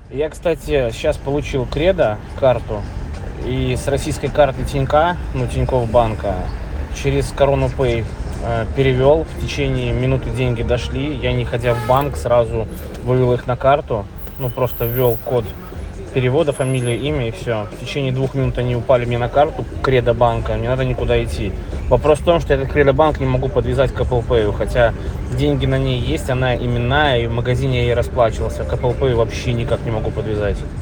Я, кстати, сейчас получил Кредо карту и с российской карты Тинька, ну, Тинькофф банка, через Корону Пэй перевел. В течение минуты деньги дошли. Я, не ходя в банк, сразу вывел их на карту. Ну, просто ввел код перевода, фамилия, имя и все. В течение 2 минут они упали мне на карту Кредо банка. Не надо никуда идти. Вопрос в том, что этот Кредо банк не могу подвязать к Apple Pay, хотя деньги на ней есть, она именная, и в магазине я ей расплачивался. К Apple Pay вообще никак не могу подвязать.